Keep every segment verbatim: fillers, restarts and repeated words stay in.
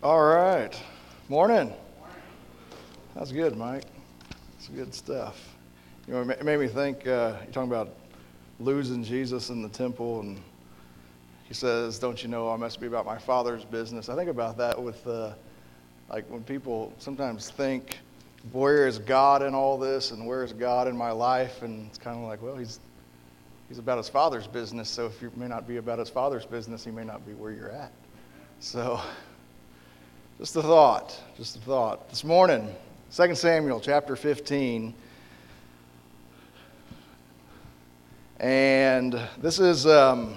All right. Morning. That's good, Mike. That's good stuff. You know, it made me think, uh, you're talking about losing Jesus in the temple, and he says, don't you know I must be about my Father's business. I think about that with, uh, like, when people sometimes think, where is God in all this, and where is God in my life? And it's kind of like, well, he's he's about his Father's business, so if you may not be about his Father's business, he may not be where you're at. So, just a thought, just a thought. This morning, Second Samuel chapter fifteen. And this is um,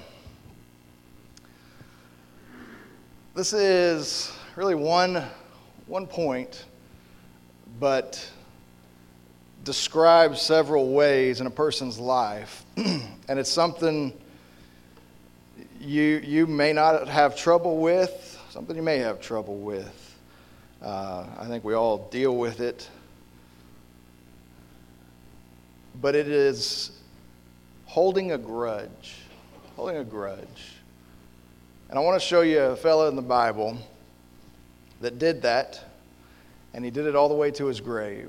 this is really one one point, but describes several ways in a person's life, and it's something you you may not have trouble with, something you may have trouble with. Uh, I think we all deal with it, but it is holding a grudge, holding a grudge. And I want to show you a fellow in the Bible that did that, and he did it all the way to his grave.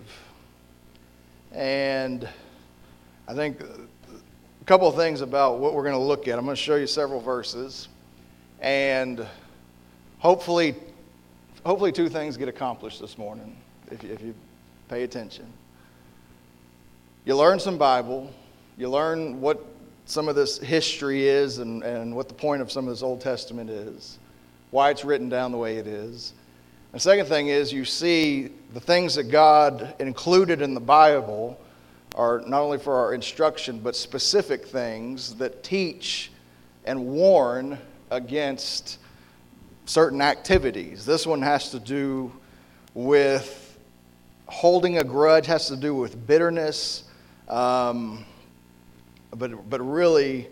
And I think a couple of things about what we're going to look at. I'm going to show you several verses, and hopefully, hopefully two things get accomplished this morning if you, if you pay attention. You learn some Bible. You learn what some of this history is and, and what the point of some of this Old Testament is, why it's written down the way it is. And the second thing is you see the things that God included in the Bible are not only for our instruction, but specific things that teach and warn against certain activities. This one has to do with holding a grudge, has to do with bitterness, um, but but really,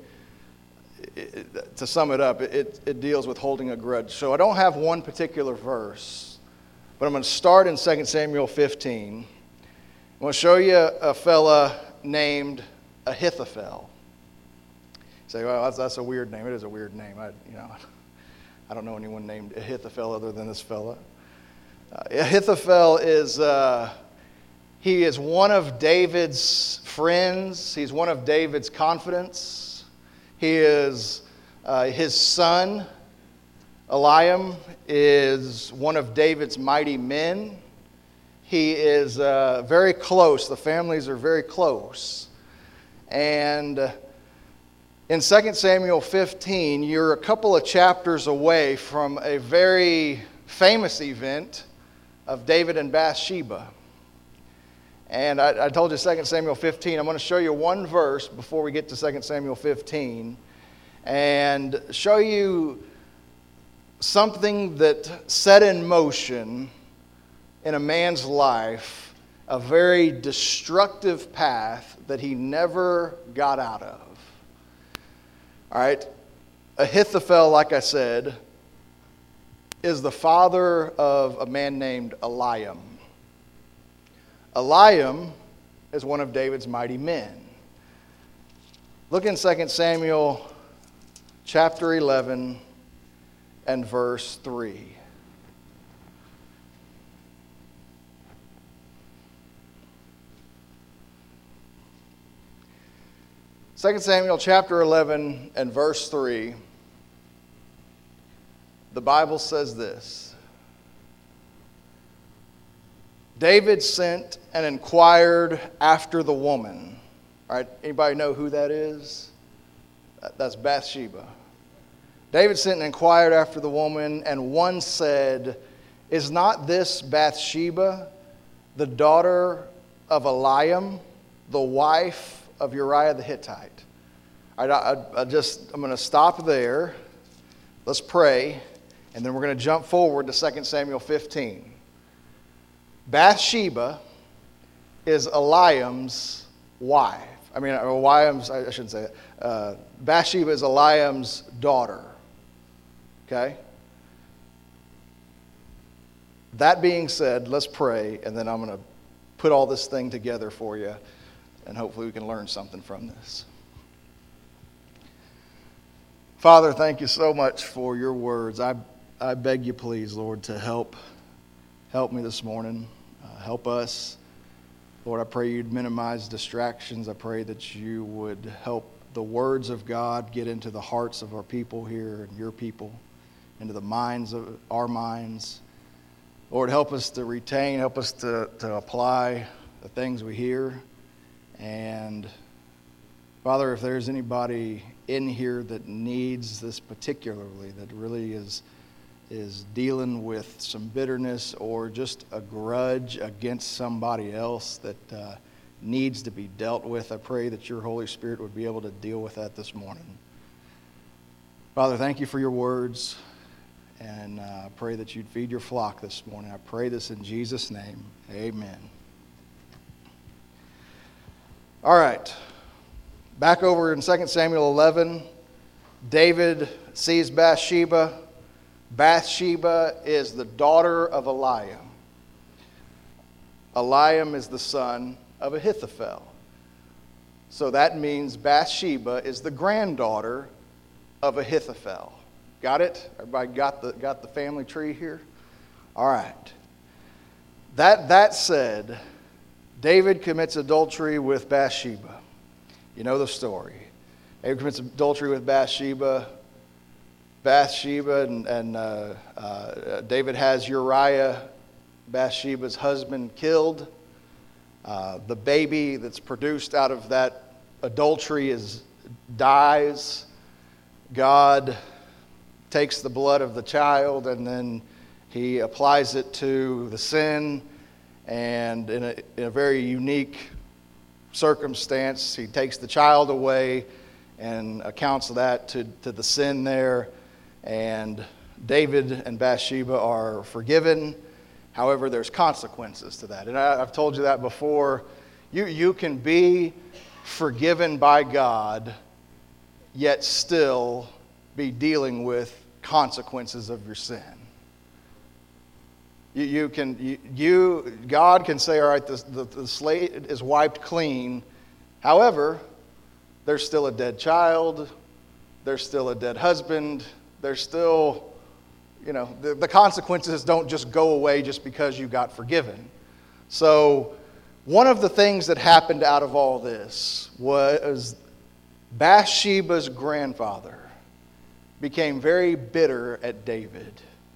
it, to sum it up, it, it deals with holding a grudge. So I don't have one particular verse, but I'm going to start in Second Samuel fifteen. I'm going to show you a fella named Ahithophel. You say, well, that's, that's a weird name. It is a weird name. I, you know, I don't know anyone named Ahithophel other than this fella. Uh, Ahithophel is... Uh, He is one of David's friends. He's one of David's confidants. He is, uh, his son, Eliam, is one of David's mighty men. He is uh, very close. The families are very close. And in Second Samuel fifteen, you're a couple of chapters away from a very famous event of David and Bathsheba. And I, I told you Second Samuel fifteen. I'm going to show you one verse before we get to Second Samuel fifteen and show you something that set in motion in a man's life a very destructive path that he never got out of. All right. Ahithophel, like I said, is the father of a man named Eliam. Eliam is one of David's mighty men. Look in Second Samuel chapter eleven and verse three. Second Samuel chapter eleven and verse three. The Bible says this. David sent and inquired after the woman. All right, anybody know who that is? That's Bathsheba. David sent and inquired after the woman, and one said, is not this Bathsheba, the daughter of Eliam, the wife of Uriah the Hittite? All right, I, I just, I'm going to stop there. Let's pray, and then we're going to jump forward to Second Samuel fifteen. Bathsheba is Eliam's wife. I mean, Eliam's, I shouldn't say that. Uh, Bathsheba is Eliam's daughter. Okay? That being said, let's pray, and then I'm going to put all this thing together for you, and hopefully we can learn something from this. Father, thank you so much for your words. I I beg you, please, Lord, to help help me this morning. Uh, help us. Lord, I pray you'd minimize distractions. I pray that you would help the words of God get into the hearts of our people here and your people, into the minds of our minds. Lord, help us to retain, help us to, to apply the things we hear. And Father, if there's anybody in here that needs this particularly, that really is is dealing with some bitterness or just a grudge against somebody else that uh, needs to be dealt with, I pray that your Holy Spirit would be able to deal with that this morning. Father, thank you for your words, and uh, I pray that you'd feed your flock this morning. I pray this in Jesus' name. Amen. All right. Back over in Second Samuel eleven, David sees Bathsheba. Bathsheba is the daughter of Eliam. Eliam is the son of Ahithophel. So that means Bathsheba is the granddaughter of Ahithophel. Got it? Everybody got the got the family tree here? All right. That that said, David commits adultery with Bathsheba. You know the story. David commits adultery with Bathsheba. Bathsheba and, and uh, uh, David has Uriah, Bathsheba's husband, killed. Uh, the baby that's produced out of that adultery is dies. God takes the blood of the child and then he applies it to the sin, and in a, in a very unique circumstance, he takes the child away and accounts that to, to the sin there. And David and Bathsheba are forgiven. However, there's consequences to that. And I, I've told you that before. You, you can be forgiven by God, yet still be dealing with consequences of your sin. You, you can, you, you, God can say, all right, the, the, the slate is wiped clean. However, there's still a dead child. There's still a dead husband. There's still, you know, the, the consequences don't just go away just because you got forgiven. So one of the things that happened out of all this was Bathsheba's grandfather became very bitter at David.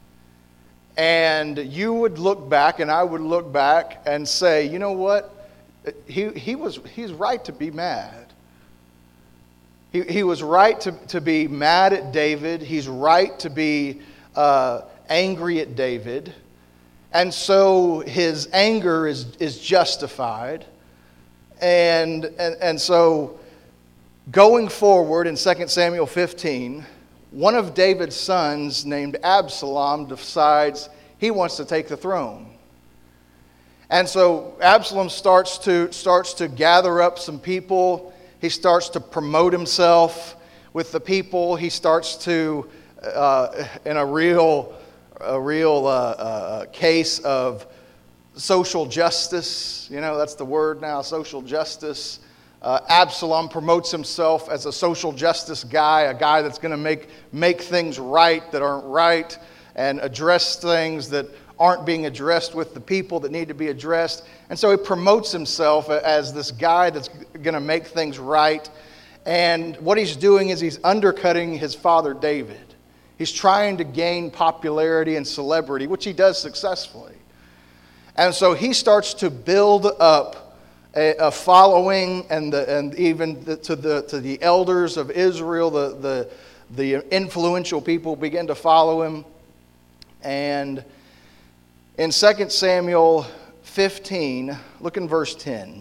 And you would look back, and I would look back and say, you know what? He, he was, he's right to be mad. He, he was right to, to be mad at David. He's right to be uh, angry at David. And so his anger is, is justified. And, and, and so going forward in Second Samuel fifteen, one of David's sons named Absalom decides he wants to take the throne. And so Absalom starts to, starts to gather up some people. He starts to promote himself with the people. He starts to, uh, in a real, a real uh, uh, case of social justice. You know, that's the word now, social justice. Uh, Absalom promotes himself as a social justice guy, a guy that's going to make make things right that aren't right, and address things that aren't being addressed with the people that need to be addressed. And so he promotes himself as this guy that's going to make things right. And what he's doing is he's undercutting his father David. He's trying to gain popularity and celebrity, which he does successfully. And so he starts to build up a, a following, and the, and even the, to the to the elders of Israel, the the the influential people begin to follow him. And in Second Samuel fifteen, look in verse ten.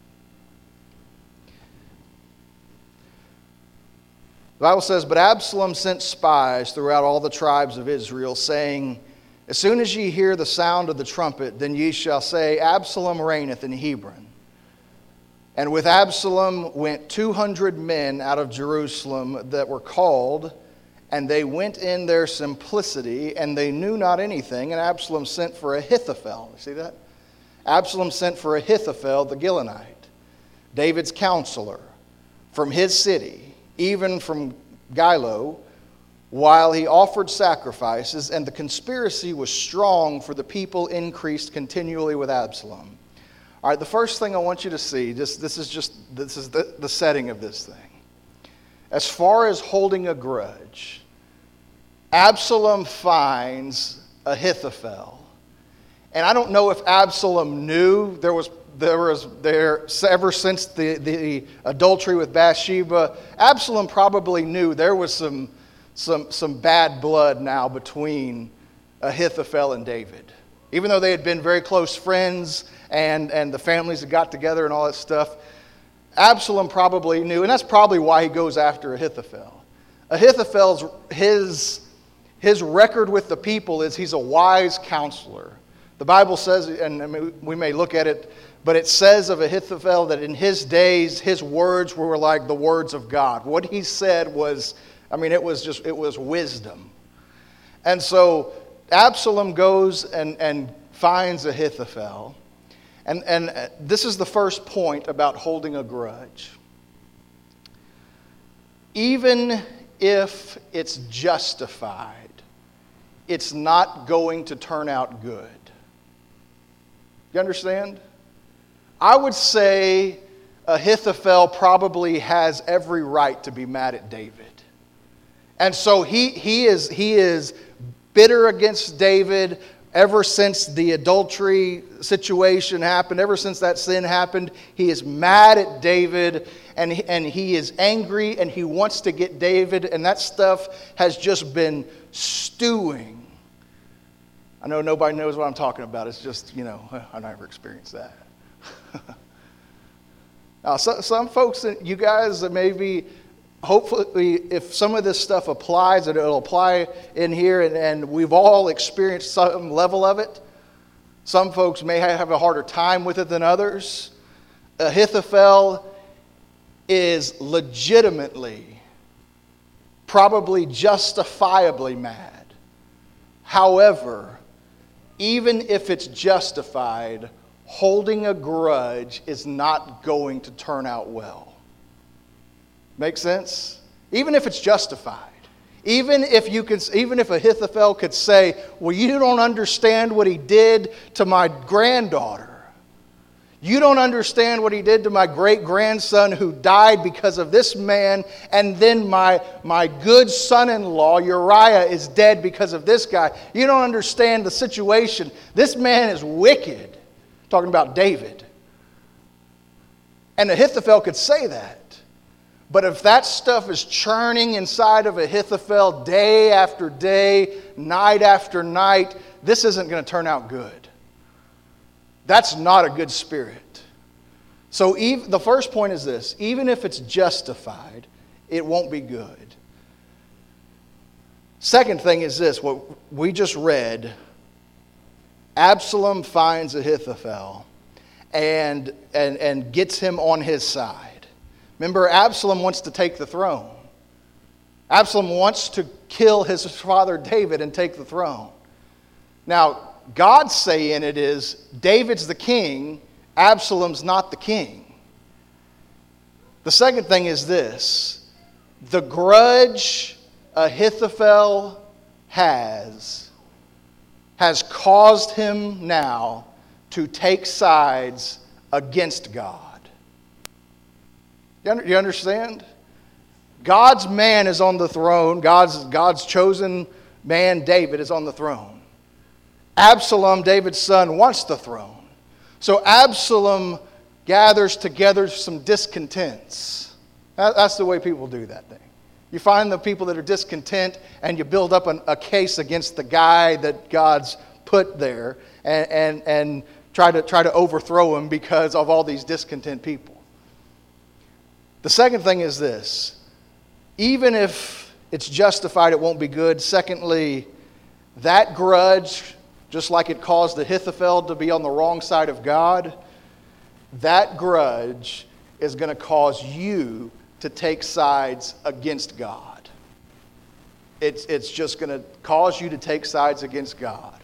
The Bible says, "But Absalom sent spies throughout all the tribes of Israel, saying, As soon as ye hear the sound of the trumpet, then ye shall say, Absalom reigneth in Hebron. And with Absalom went two hundred men out of Jerusalem that were called, and they went in their simplicity, and they knew not anything. And Absalom sent for Ahithophel." You see that? Absalom sent for Ahithophel the Gilonite, David's counselor, from his city, even from Gilo, while he offered sacrifices, and the conspiracy was strong, for the people increased continually with Absalom. All right, the first thing I want you to see, just, this is just this is the, the setting of this thing. As far as holding a grudge, Absalom finds Ahithophel. And I don't know if Absalom knew there was there was there ever since the, the adultery with Bathsheba. Absalom probably knew there was some some some bad blood now between Ahithophel and David. Even though they had been very close friends and, and the families had got together and all that stuff, Absalom probably knew, and that's probably why he goes after Ahithophel. Ahithophel's his his record with the people is he's a wise counselor. The Bible says, and we may look at it, but it says of Ahithophel that in his days, his words were like the words of God. What he said was, I mean, it was just, it was wisdom. And so Absalom goes and, and finds Ahithophel. And, and this is the first point about holding a grudge. Even if it's justified, it's not going to turn out good. You understand? I would say Ahithophel probably has every right to be mad at David. And so he, he, is, he is bitter against David ever since the adultery situation happened, ever since that sin happened. He is mad at David, and he, and he is angry, and he wants to get David, and that stuff has just been stewing. I know nobody knows what I'm talking about. It's just, you know, I never experienced that. Now, so, some folks, you guys that maybe, hopefully, if some of this stuff applies, that it'll apply in here, and, and we've all experienced some level of it. Some folks may have a harder time with it than others. Ahithophel is legitimately, probably justifiably mad. However, even if it's justified, holding a grudge is not going to turn out well. Make sense? Even if it's justified. Even if you could, even if Ahithophel could say, well, you don't understand what he did to my granddaughter. You don't understand what he did to my great-grandson who died because of this man, and then my, my good son-in-law, Uriah, is dead because of this guy. You don't understand the situation. This man is wicked. Talking about David. And Ahithophel could say that. But if that stuff is churning inside of Ahithophel day after day, night after night, this isn't going to turn out good. That's not a good spirit. So even, the first point is this. Even if it's justified, it won't be good. Second thing is this. What we just read, Absalom finds Ahithophel and, and, and gets him on his side. Remember, Absalom wants to take the throne. Absalom wants to kill his father David and take the throne. Now, God's say in it is, David's the king, Absalom's not the king. The second thing is this. The grudge Ahithophel has, has caused him now to take sides against God. You understand? God's man is on the throne. God's, God's chosen man, David, is on the throne. Absalom, David's son, wants the throne. So Absalom gathers together some discontents. That's the way people do that thing. You find the people that are discontent and you build up an, a case against the guy that God's put there and, and, and try to, try to overthrow him because of all these discontent people. The second thing is this. Even if it's justified, it won't be good. Secondly, that grudge, just like it caused Ahithophel to be on the wrong side of God, that grudge is going to cause you to take sides against God. It's, it's just going to cause you to take sides against God.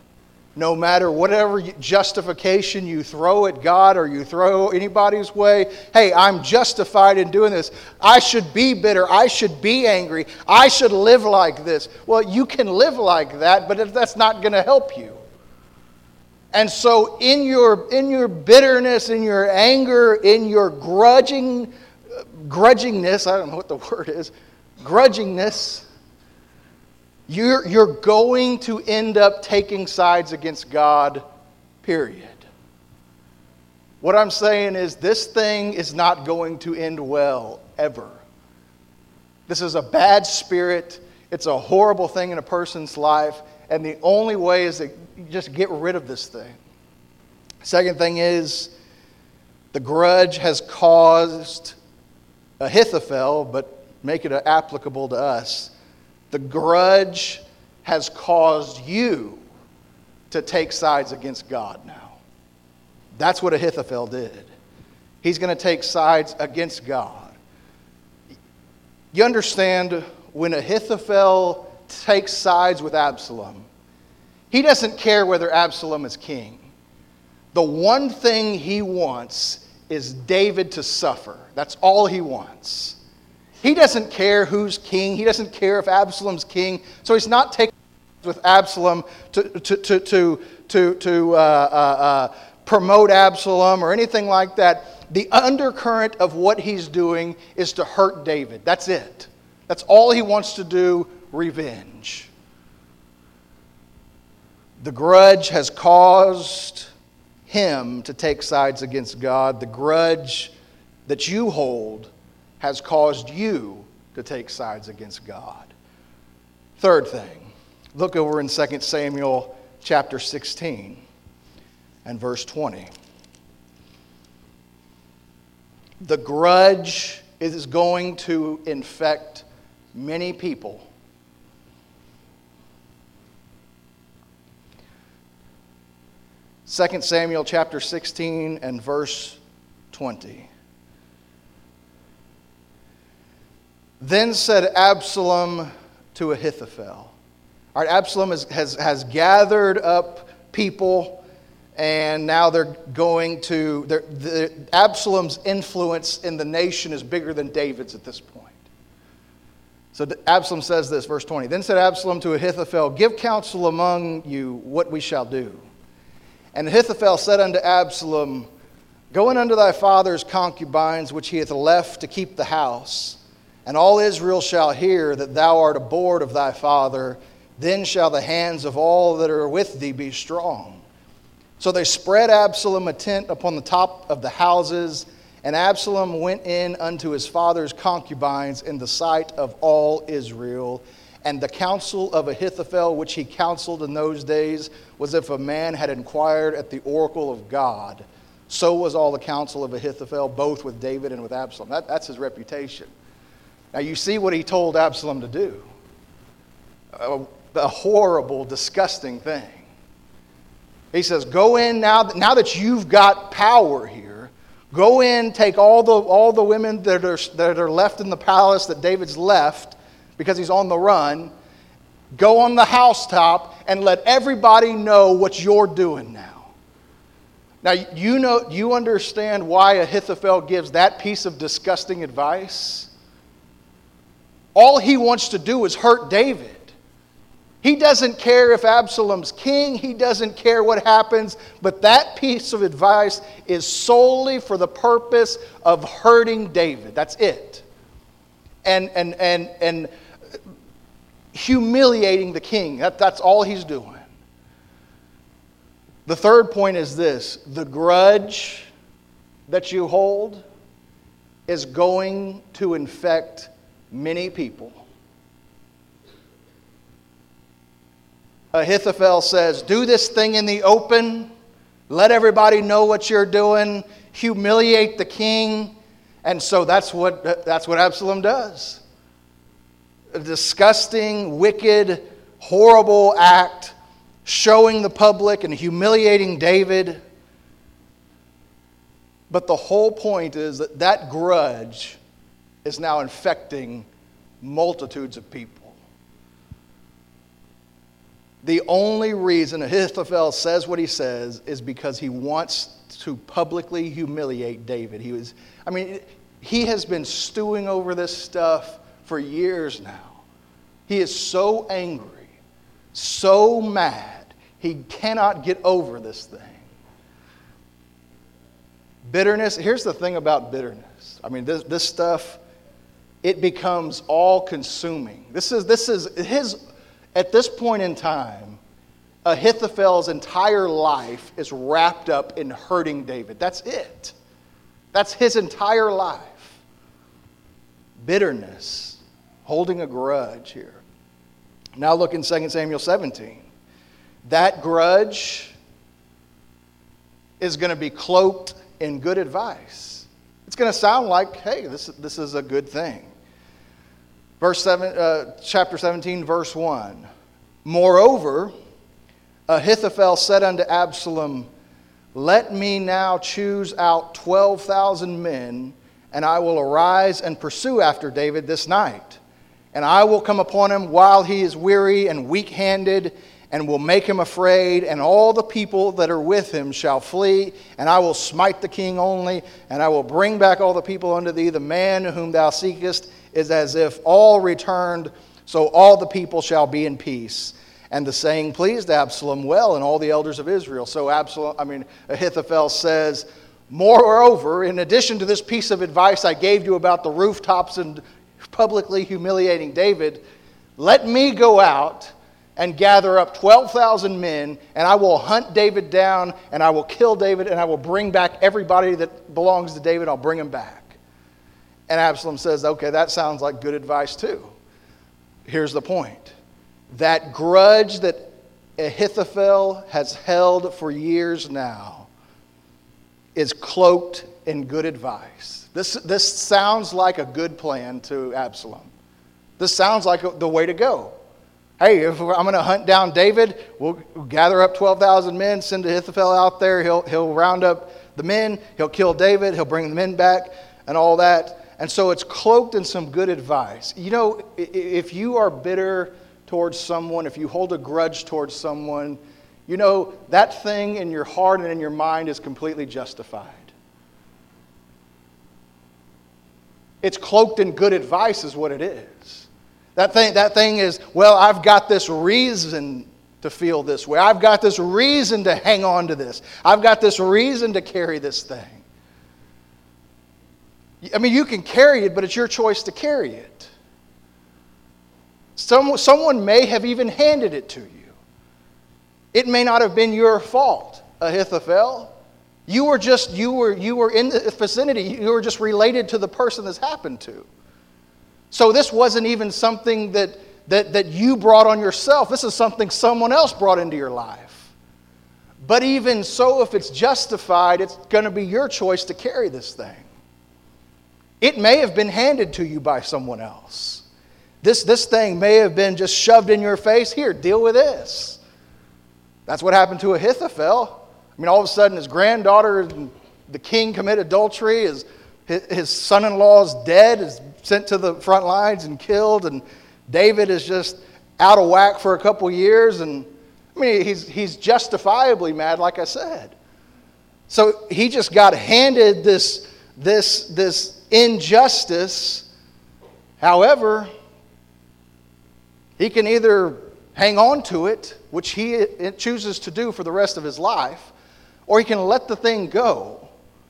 No matter whatever justification you throw at God or you throw anybody's way, hey, I'm justified in doing this. I should be bitter. I should be angry. I should live like this. Well, you can live like that, but that's not going to help you. And so in your, in your bitterness, in your anger, in your grudging, grudgingness, I don't know what the word is, grudgingness, You're, you're going to end up taking sides against God, period. What I'm saying is this thing is not going to end well, ever. This is a bad spirit. It's a horrible thing in a person's life. And the only way is to just get rid of this thing. Second thing is, the grudge has caused Ahithophel, but make it applicable to us. The grudge has caused you to take sides against God now. That's what Ahithophel did. He's going to take sides against God. You understand, when Ahithophel takes sides with Absalom, he doesn't care whether Absalom is king. The one thing he wants is David to suffer. That's all he wants. He doesn't care who's king. He doesn't care if Absalom's king. So he's not taking with Absalom to, to, to, to, to, to uh, uh, uh, promote Absalom or anything like that. The undercurrent of what he's doing is to hurt David. That's it. That's all he wants to do, revenge. The grudge has caused him to take sides against God. The grudge that you hold has caused you to take sides against God. Third thing, look over in Second Samuel chapter sixteen and verse twenty. The grudge is going to infect many people. Second Samuel chapter sixteen and verse twenty. Then said Absalom to Ahithophel. All right, Absalom has, has, has gathered up people, and now they're going to... They're, the, Absalom's influence in the nation is bigger than David's at this point. So Absalom says this, verse twenty. Then said Absalom to Ahithophel, give counsel among you what we shall do. And Ahithophel said unto Absalom, go in unto thy father's concubines, which he hath left to keep the house. And all Israel shall hear that thou art abhorred of thy father. Then shall the hands of all that are with thee be strong. So they spread Absalom a tent upon the top of the houses. And Absalom went in unto his father's concubines in the sight of all Israel. And the counsel of Ahithophel, which he counseled in those days, was if a man had inquired at the oracle of God. So was all the counsel of Ahithophel, both with David and with Absalom. That, that's his reputation. Now you see what he told Absalom to do. A, a horrible, disgusting thing. He says, go in now that, now that you've got power here. Go in, take all the, all the women that are, that are left in the palace that David's left because he's on the run. Go on the housetop and let everybody know what you're doing now. Now, you know, you understand why Ahithophel gives that piece of disgusting advice? All he wants to do is hurt David. He doesn't care if Absalom's king. He doesn't care what happens. But that piece of advice is solely for the purpose of hurting David. That's it. And, and, and, and humiliating the king. That, that's all he's doing. The third point is this. The grudge that you hold is going to infect many people. Ahithophel says, do this thing in the open. Let everybody know what you're doing. Humiliate the king. And so that's what, that's what Absalom does. A disgusting, wicked, horrible act, showing the public and humiliating David. But the whole point is that that grudge is now infecting multitudes of people. The only reason Ahithophel says what he says is because he wants to publicly humiliate David. He was, I mean, he has been stewing over this stuff for years now. He is so angry, so mad, he cannot get over this thing. Bitterness, here's the thing about bitterness. I mean, this, this stuff, it becomes all-consuming. This is, this is his... At this point in time, Ahithophel's entire life is wrapped up in hurting David. That's it. That's his entire life. Bitterness, holding a grudge here. Now look in Second Samuel seventeen. That grudge is going to be cloaked in good advice. It's going to sound like, hey, this, this is a good thing. Verse seven, uh, chapter seventeen, verse one. Moreover, Ahithophel said unto Absalom, let me now choose out twelve thousand men, and I will arise and pursue after David this night. And I will come upon him while he is weary and weak-handed, and will make him afraid, and all the people that are with him shall flee, and I will smite the king only, and I will bring back all the people unto thee. The man whom thou seekest is as if all returned, so all the people shall be in peace. And the saying pleased Absalom well, and all the elders of Israel. So Absalom, I mean, Ahithophel says, moreover, in addition to this piece of advice I gave you about the rooftops and publicly humiliating David, let me go out and gather up twelve thousand men, and I will hunt David down, and I will kill David, and I will bring back everybody that belongs to David. I'll bring him back. And Absalom says, okay, that sounds like good advice too. Here's the point. That grudge that Ahithophel has held for years now is cloaked in good advice. This, this sounds like a good plan to Absalom. This sounds like the way to go. Hey, if I'm going to hunt down David, we'll gather up twelve thousand men, send Ahithophel out there. He'll, he'll round up the men. He'll kill David. He'll bring the men back and all that. And so it's cloaked in some good advice. You know, if you are bitter towards someone, if you hold a grudge towards someone, you know, that thing in your heart and in your mind is completely justified. It's cloaked in good advice is what it is. That thing, that thing is, well, I've got this reason to feel this way. I've got this reason to hang on to this. I've got this reason to carry this thing. I mean, you can carry it, but it's your choice to carry it. Some, someone may have even handed it to you. It may not have been your fault, Ahithophel. You were just, you were, you were in the vicinity. You were just related to the person this happened to. So this wasn't even something that, that, that you brought on yourself. This is something someone else brought into your life. But even so, if it's justified, it's going to be your choice to carry this thing. It may have been handed to you by someone else. This, this thing may have been just shoved in your face. Here, deal with this. That's what happened to Ahithophel. I mean, all of a sudden, his granddaughter, the king, committed adultery. His, his son-in-law is dead, is sent to the front lines and killed. And David is just out of whack for a couple years. And I mean, he's, he's justifiably mad, like I said. So he just got handed this, this, this injustice. However, he can either hang on to it, which he chooses to do for the rest of his life, or he can let the thing go.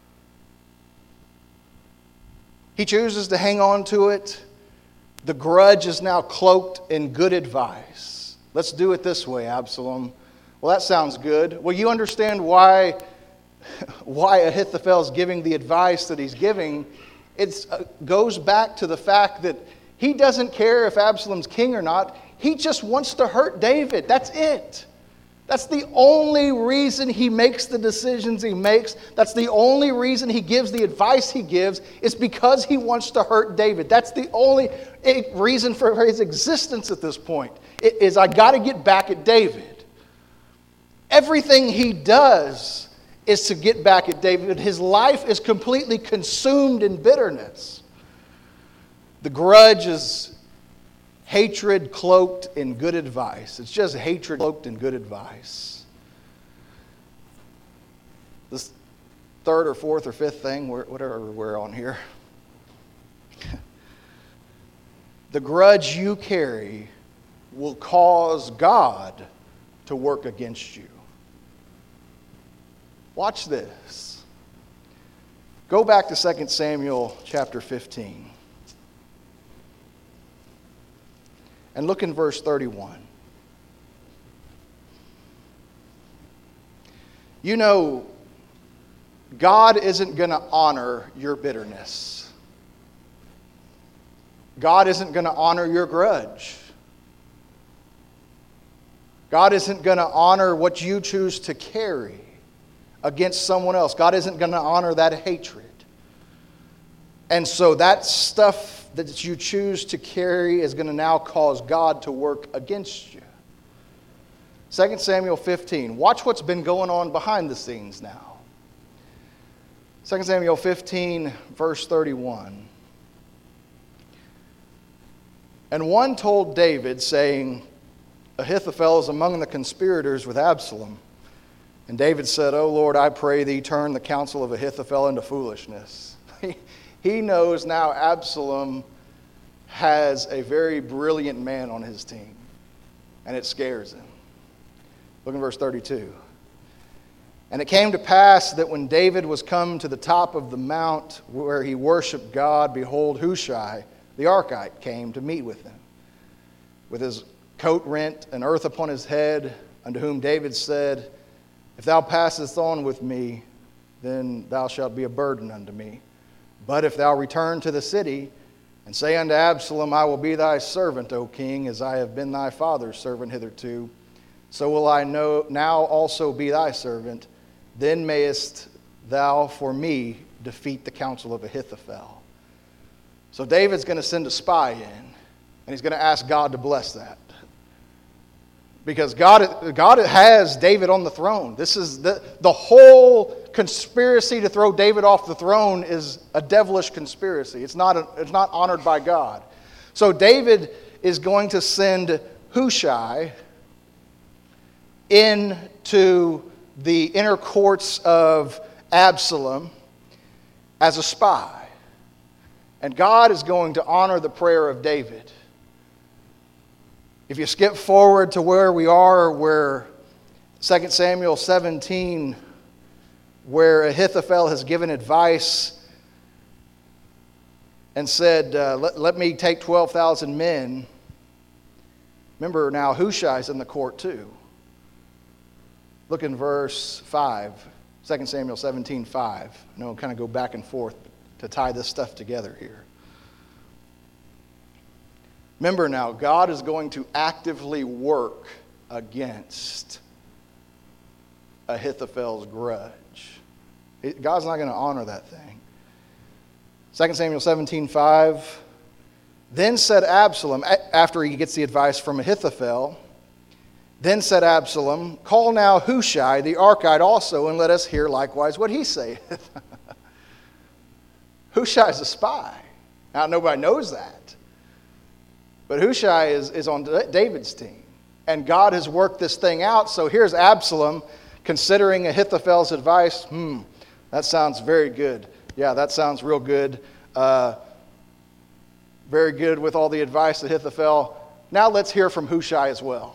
He chooses to hang on to it. The grudge is now cloaked in good advice. Let's do it this way, Absalom. Well, that sounds good. Well, you understand why, why Ahithophel is giving the advice that he's giving. It uh, goes back to the fact that he doesn't care if Absalom's king or not. He just wants to hurt David. That's it. That's the only reason he makes the decisions he makes. That's the only reason he gives the advice he gives. It's because he wants to hurt David. That's the only reason for his existence at this point. It is, I got to get back at David. Everything he does is to get back at David. His life is completely consumed in bitterness. The grudge is hatred cloaked in good advice. It's just hatred cloaked in good advice. This third or fourth or fifth thing, whatever we're on here. The grudge you carry will cause God to work against you. Watch this. Go back to Second Samuel chapter fifteen. And look in verse thirty-one. You know, God isn't going to honor your bitterness. God isn't going to honor your grudge. God isn't going to honor what you choose to carry against someone else. God isn't going to honor that hatred. And so that stuff that you choose to carry is going to now cause God to work against you. Second Samuel fifteen. Watch what's been going on behind the scenes now. Second Samuel fifteen, verse thirty-one. And one told David, saying, Ahithophel is among the conspirators with Absalom. And David said, O Lord, I pray thee, turn the counsel of Ahithophel into foolishness. He knows now Absalom has a very brilliant man on his team. And it scares him. Look in verse thirty-two. And it came to pass that when David was come to the top of the mount where he worshipped God, behold, Hushai the Archite came to meet with him, with his coat rent and earth upon his head, unto whom David said, If thou passest on with me, then thou shalt be a burden unto me. But if thou return to the city, and say unto Absalom, I will be thy servant, O king, as I have been thy father's servant hitherto, so will I know now also be thy servant. Then mayest thou for me defeat the counsel of Ahithophel. So David's going to send a spy in, and he's going to ask God to bless that. Because God, God has David on the throne. This is the, the whole conspiracy to throw David off the throne is a devilish conspiracy. It's not, a, it's not honored by God. So David is going to send Hushai into the inner courts of Absalom as a spy. And God is going to honor the prayer of David. If you skip forward to where we are, where Second Samuel seventeen, where Ahithophel has given advice and said, uh, let, let me take twelve thousand men. Remember now, Hushai's in the court too. Look in verse five, Second Samuel seventeen, five. I know I'll kind of go back and forth to tie this stuff together here. Remember now, God is going to actively work against Ahithophel's grudge. God's not going to honor that thing. Second Samuel seventeen, five. Then said Absalom, after he gets the advice from Ahithophel, then said Absalom, Call now Hushai the Archite also, and let us hear likewise what he saith. Hushai's a spy. Now, nobody knows that. But Hushai is, is on David's team. And God has worked this thing out. So here's Absalom considering Ahithophel's advice. Hmm, that sounds very good. Yeah, that sounds real good. Uh, very good with all the advice of Ahithophel. Now let's hear from Hushai as well.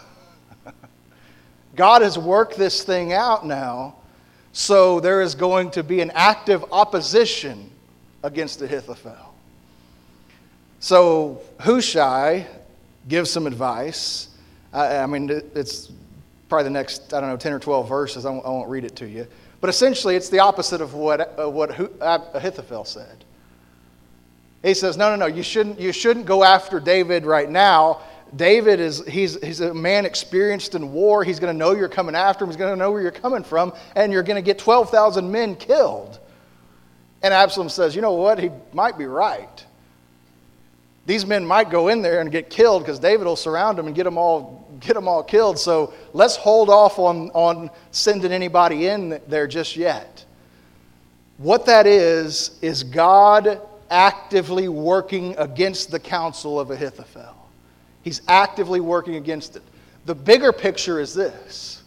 God has worked this thing out now. So there is going to be an active opposition against Ahithophel. So Hushai gives some advice. I, I mean, it's probably the next, I don't know, ten or twelve verses. I won't, I won't read it to you. But essentially, it's the opposite of what, uh, what Ahithophel said. He says, no, no, no, you shouldn't, you shouldn't go after David right now. David is, he's, he's a man experienced in war. He's going to know you're coming after him. He's going to know where you're coming from. And you're going to get twelve thousand men killed. And Absalom says, you know what? He might be right. These men might go in there and get killed because David will surround them and get them all, get them all killed. So let's hold off on, on sending anybody in there just yet. What that is, is God actively working against the counsel of Ahithophel. He's actively working against it. The bigger picture is this.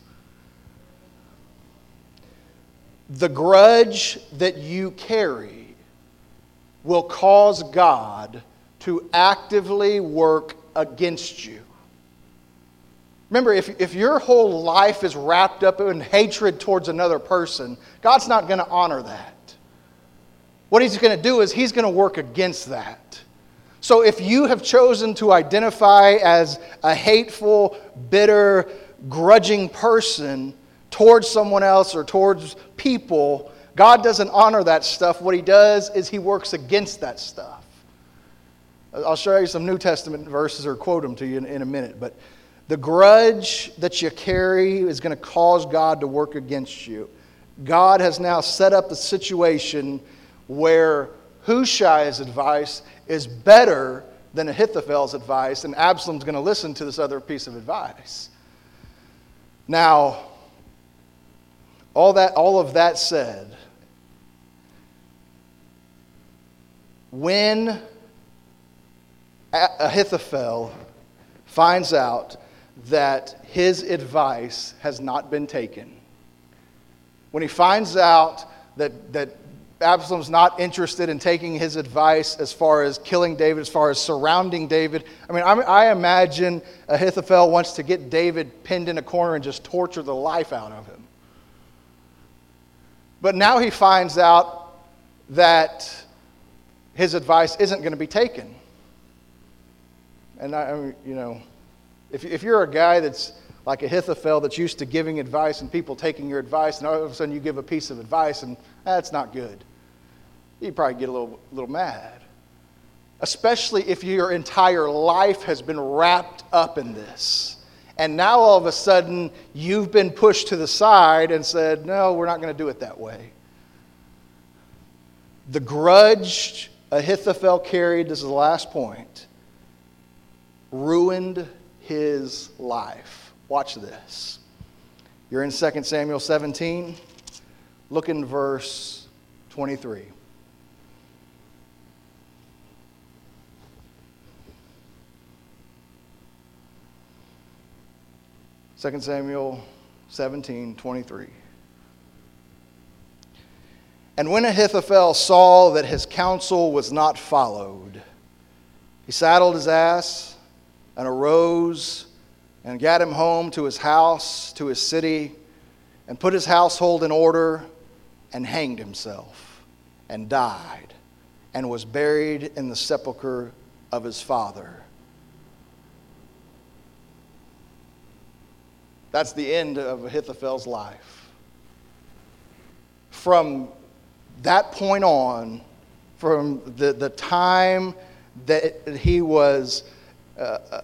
The grudge that you carry will cause God to actively work against you. Remember, if, if your whole life is wrapped up in hatred towards another person, God's not going to honor that. What He's going to do is He's going to work against that. So if you have chosen to identify as a hateful, bitter, grudging person towards someone else or towards people, God doesn't honor that stuff. What He does is He works against that stuff. I'll show you some New Testament verses or quote them to you in, in a minute. But the grudge that you carry is going to cause God to work against you. God has now set up the situation where Hushai's advice is better than Ahithophel's advice, and Absalom's going to listen to this other piece of advice. Now, all that, all of that said, when Ahithophel finds out that his advice has not been taken, when he finds out that, that Absalom's not interested in taking his advice as far as killing David, as far as surrounding David. I mean, I, I imagine Ahithophel wants to get David pinned in a corner and just torture the life out of him. But now he finds out that his advice isn't going to be taken. And I, I mean, you know, if, if you're a guy that's like Ahithophel that's used to giving advice and people taking your advice, and all of a sudden you give a piece of advice and that's not good, you'd probably get a little, little mad. Especially if your entire life has been wrapped up in this. And now all of a sudden you've been pushed to the side and said, no, we're not going to do it that way. The grudge Ahithophel carried, this is the last point, ruined his life. Watch this. You're in Second Samuel seventeen. Look in verse twenty-three. Second Samuel seventeen, twenty-three. And when Ahithophel saw that his counsel was not followed, he saddled his ass and arose and gat him home to his house, to his city, and put his household in order, and hanged himself, and died, and was buried in the sepulchre of his father. That's the end of Ahithophel's life. From that point on, from the, the time that he was uh,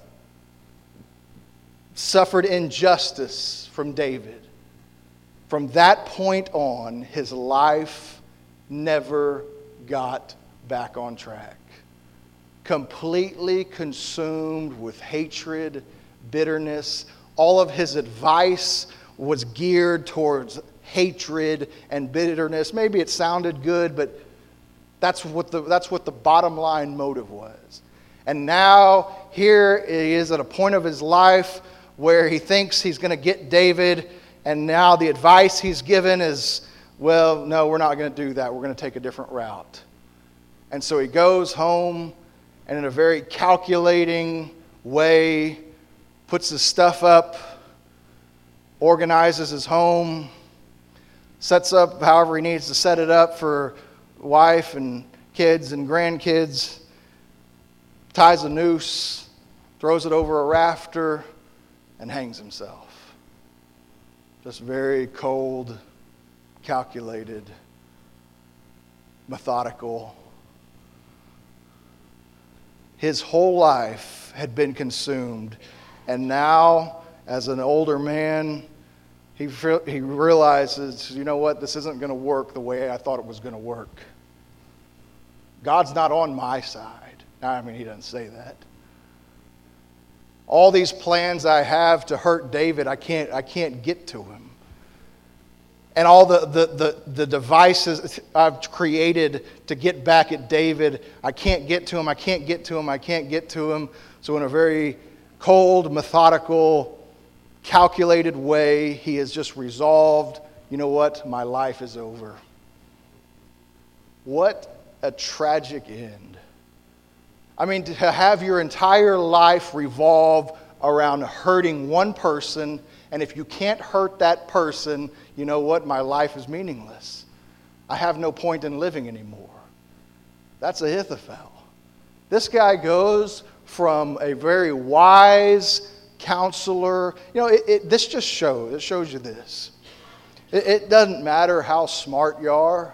suffered injustice from David, from that point on, his life never got back on track. Completely consumed with hatred, bitterness. All of his advice was geared towards hatred and bitterness. Maybe it sounded good, but that's what the, that's what the bottom line motive was. And now here he is at a point of his life where he thinks he's going to get David, and now the advice he's given is, well, no, we're not going to do that. We're going to take a different route. And so he goes home and in a very calculating way puts his stuff up, organizes his home, sets up however he needs to set it up for wife and kids and grandkids, ties a noose, throws it over a rafter, and hangs himself. Just very cold, calculated, methodical. His whole life had been consumed, and now, as an older man, he he realizes, you know what, this isn't going to work the way I thought it was going to work. God's not on my side. I mean, he doesn't say that. All these plans I have to hurt David, I can't, I can't get to him. And all the, the, the, the devices I've created to get back at David, I can't get to him, I can't get to him, I can't get to him. So in a very cold, methodical, calculated way, he has just resolved, you know what, my life is over. What a tragic end. I mean, to have your entire life revolve around hurting one person, and if you can't hurt that person, you know what, my life is meaningless. I have no point in living anymore. That's Ahithophel. This guy goes from a very wise counselor. You know, it, it, this just shows, it shows you this. It, it doesn't matter how smart you are.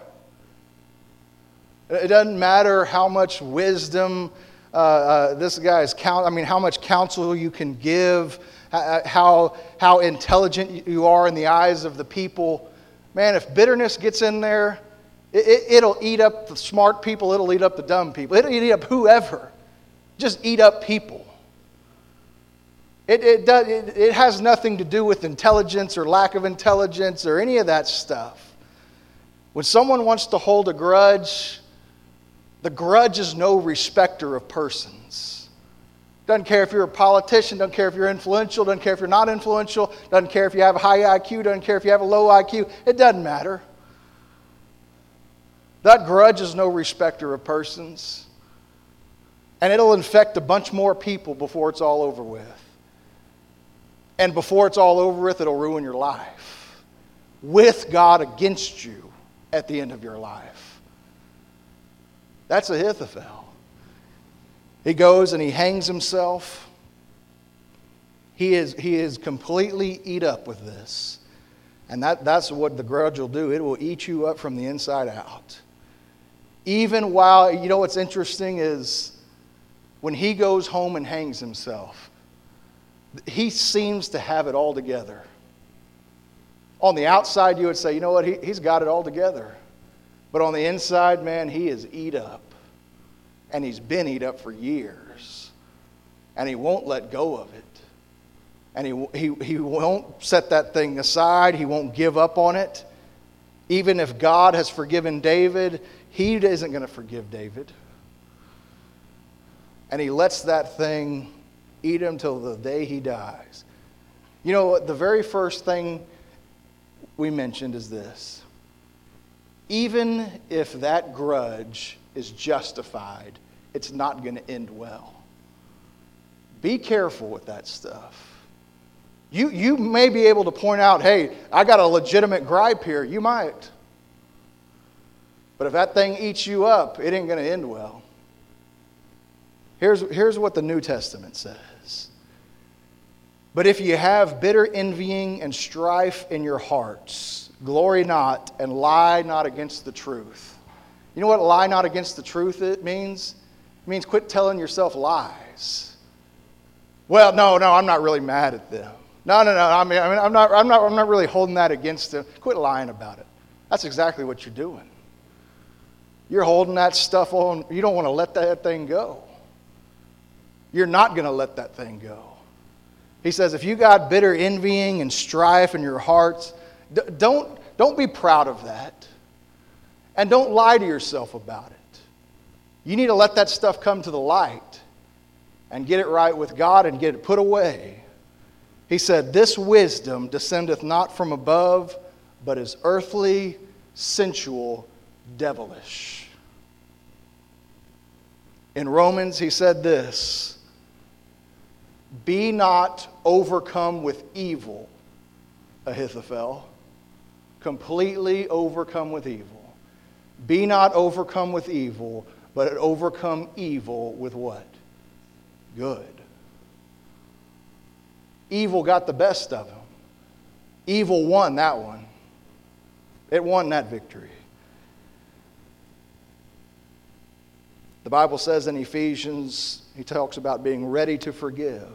It doesn't matter how much wisdom uh, uh, this guy's count. I mean, how much counsel you can give, how how intelligent you are in the eyes of the people. Man, if bitterness gets in there, it, it, it'll eat up the smart people. It'll eat up the dumb people. It'll eat up whoever. Just eat up people. It it does. It, it has nothing to do with intelligence or lack of intelligence or any of that stuff. When someone wants to hold a grudge, the grudge is no respecter of persons. Doesn't care if you're a politician, doesn't care if you're influential, doesn't care if you're not influential, doesn't care if you have a high I Q, doesn't care if you have a low I Q. It doesn't matter. That grudge is no respecter of persons. And it'll infect a bunch more people before it's all over with. And before it's all over with, it'll ruin your life. With God against you at the end of your life. That's Ahithophel. He goes and he hangs himself. He is, he is completely eat up with this. And that, that's what the grudge will do. It will eat you up from the inside out. Even while, you know what's interesting is when he goes home and hangs himself, he seems to have it all together. On the outside, you would say, you know what, he, he's got it all together. But on the inside, man, he is eat up. And he's been eat up for years. And he won't let go of it. And he, he, he won't set that thing aside. He won't give up on it. Even if God has forgiven David, he isn't going to forgive David. And he lets that thing eat him till the day he dies. You know what? The very first thing we mentioned is this. Even if that grudge is justified, it's not going to end well. Be careful with that stuff. You, you may be able to point out, hey, I got a legitimate gripe here. You might. But if that thing eats you up, it ain't going to end well. Here's, here's what the New Testament says. But if you have bitter envying and strife in your hearts, glory not and lie not against the truth. You know what lie not against the truth it means? It means quit telling yourself lies. Well, no, no, I'm not really mad at them. No, no, no. I mean, I mean, I'm not, I'm not, I'm not really holding that against them. Quit lying about it. That's exactly what you're doing. You're holding that stuff on. You don't want to let that thing go. You're not going to let that thing go. He says, if you got bitter envying and strife in your hearts, d- don't, don't be proud of that. And don't lie to yourself about it. You need to let that stuff come to the light and get it right with God and get it put away. He said, this wisdom descendeth not from above, but is earthly, sensual, devilish. In Romans, he said this, be not overcome with evil, Ahithophel. Completely overcome with evil. Be not overcome with evil, but overcome evil with what? Good. Evil got the best of him. Evil won that one. It won that victory. The Bible says in Ephesians, he talks about being ready to forgive.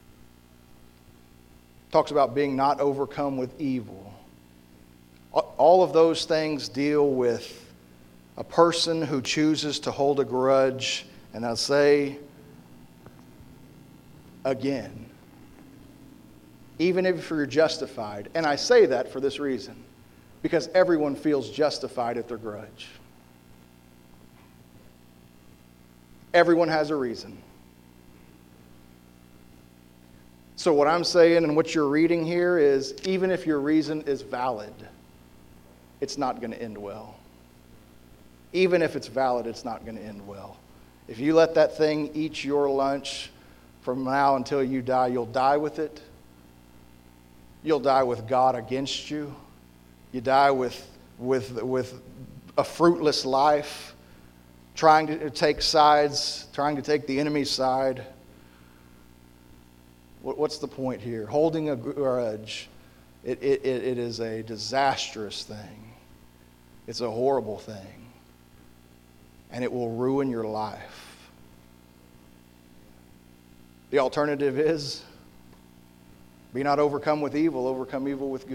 Talks about being not overcome with evil. All of those things deal with a person who chooses to hold a grudge, and I'll say again, even if you're justified, and I say that for this reason, because everyone feels justified at their grudge. Everyone has a reason. So what I'm saying and what you're reading here is, even if your reason is valid, it's not going to end well. Even if it's valid, it's not going to end well. If you let that thing eat your lunch from now until you die, you'll die with it. You'll die with God against you. You die with, with, with a fruitless life, trying to take sides, trying to take the enemy's side. What's the point here? Holding a grudge, it, it, it is a disastrous thing. It's a horrible thing. And it will ruin your life. The alternative is, be not overcome with evil, overcome evil with good.